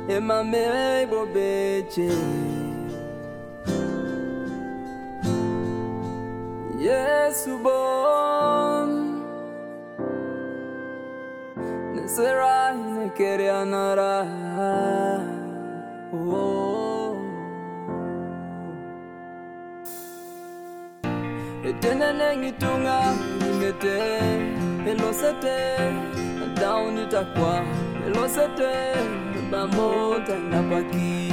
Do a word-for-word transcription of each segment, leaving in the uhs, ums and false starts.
ema me bobeche Yesu bon Nesera nekere anara oh Etene ngitunga ngete elosete down itakwa elosete bamota napaki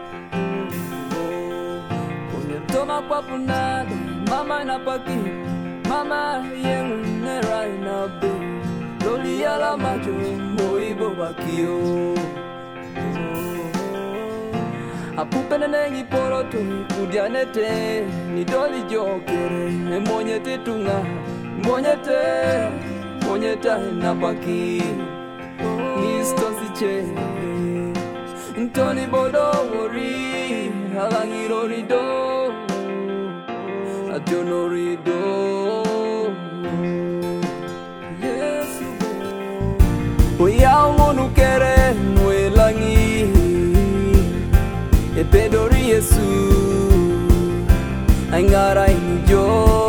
Toma kwa punada, mama napaki, mama yengu nera inabe Loli ala macho, moibo bakio Apupene nengi poroto, kudianete Nidoli jokere, monyete tunga Monyete, monyeta napaki Nisto siche Ntoni bodo wori, halangiro rido Ationorido Yesu Oya ngonu kere nuelangi Epedori Yesu Angara inijo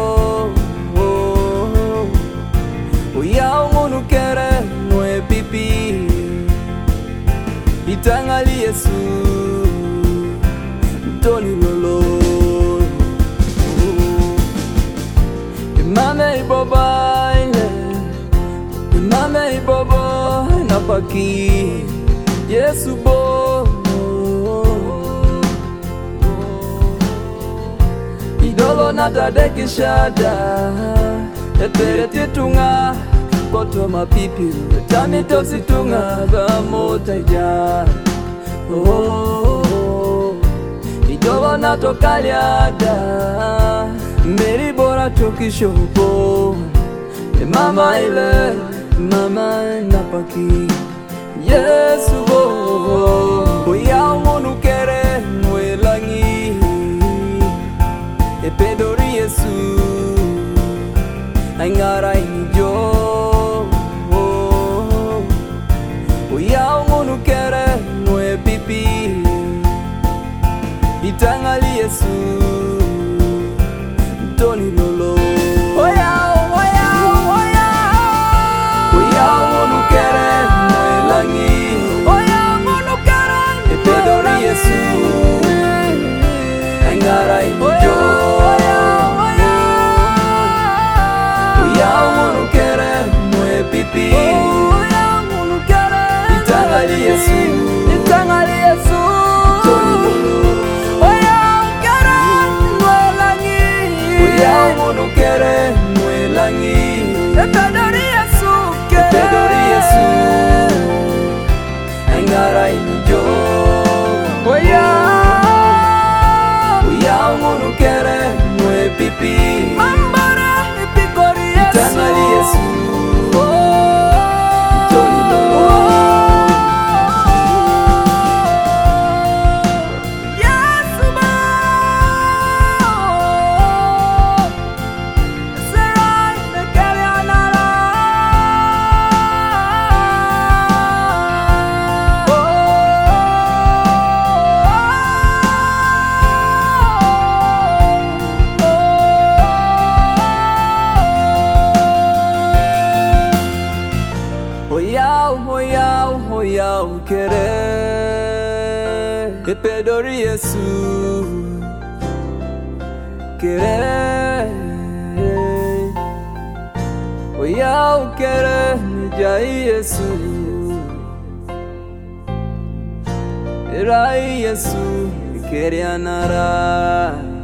Oya ngonu kere nue pipi Itangali Yesu Toni lolo Mame iboba ile Mame iboba napaki Yesu bo Idolo natadeki shada Etere titunga Koto mapipi Tamito situnga Gamota ija Oh Idolo natokaliada Meri bora tokishopo Mama ile Mama napaki Yesu bo Oya ngonu kere Nwelangi Epedori Yesu Angara inijo Oya ngonu kere Nwe pipi Itangali Yesu Toni lolo Oya, oya, oya Oya, ngonu kere Mwelangi Oya, ngonu kere Epedori Yesu Angara inijo Oya, oya Oya, ngonu kere Mwe pipi Oya, ngonu kere Itangali Yesu Itangali Yesu Toni lolo Ya ngonu kere mwelangi Epedori Yesu Epedori Yesu Angara inijo Oya Oya ngonu kere mwe pipi Mambara ipikori Yesu Itangali Yesu Toni lolo Oya ukere Epedori Yesu Kere Oya ukere Nijai Yesu Erai Yesu Kere anara